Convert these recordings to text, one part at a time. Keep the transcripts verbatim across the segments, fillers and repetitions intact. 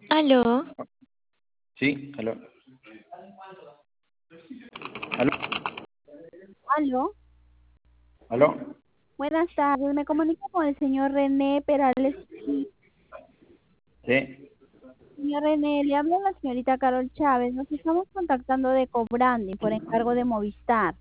Aló, Sí, aló. Aló, aló. aló. Buenas tardes, me comunico con el señor René Perales. Sí, Señor René, le habla la señorita Carol Chávez. Nos estamos contactando de Cobrandi por encargo de Movistar.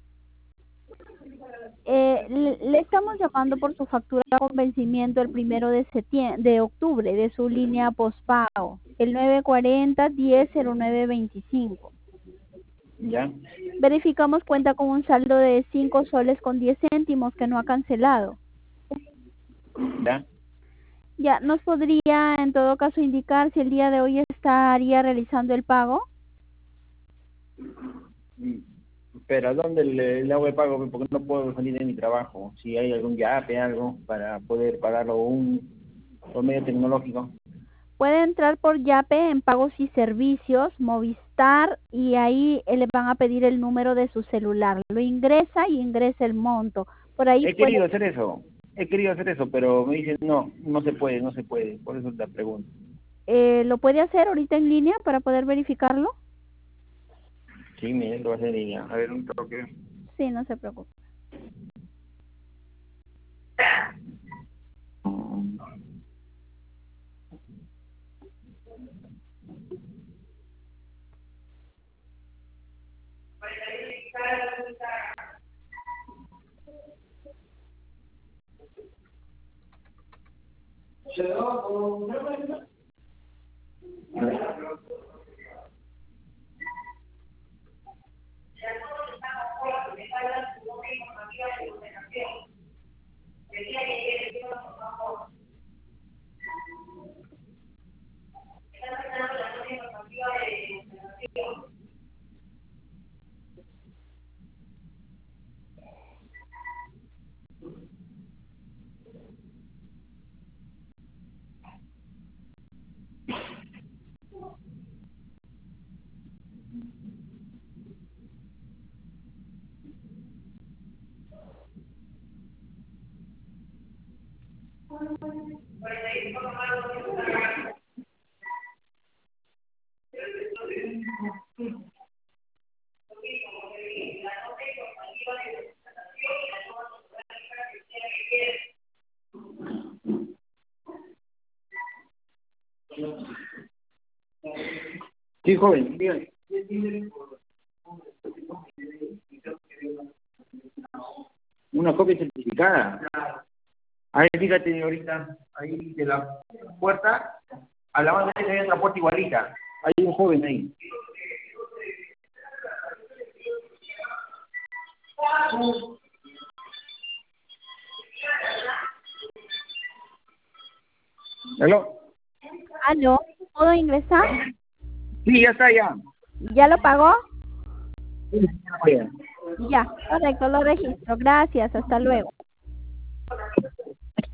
Eh, le, le estamos llamando por su factura con vencimiento el primero de septiembre, de octubre de su línea postpago, el nueve cuarenta diez cero nueve veinticinco. ya, Verificamos cuenta con un saldo de cinco soles con diez céntimos que no ha cancelado. ya. Ya, ¿nos podría en todo caso indicar si el día de hoy estaría realizando el pago? Mm, Pero ¿a dónde le, le hago el pago? Porque no puedo salir de mi trabajo. Si hay algún yape, algo, para poder pagarlo un, por medio tecnológico. Puede entrar por Yape en pagos y servicios, Movistar, y ahí eh, le van a pedir el número de su celular. Lo ingresa y ingresa el monto. Por ahí He puede, querido hacer eso, he querido hacer eso, pero me dicen no, no se puede, no se puede. Por eso la pregunto. eh, lo puede hacer ahorita en línea para poder verificarlo. Sí, mire, lo voy a hacer en línea. A ver, un toque. Sí, no se preocupe. Sí, joven, dígame. Una copia certificada. Ahí fíjate, señorita, ahí de la puerta, a la mano derecha hay otra puerta igualita. Hay un joven ahí. ¿Aló? ¿Aló? ¿Puedo ingresar? Sí, ya está, ya. ¿Ya lo pagó? Sí, ya. Ya, correcto, lo registro. Gracias, hasta luego.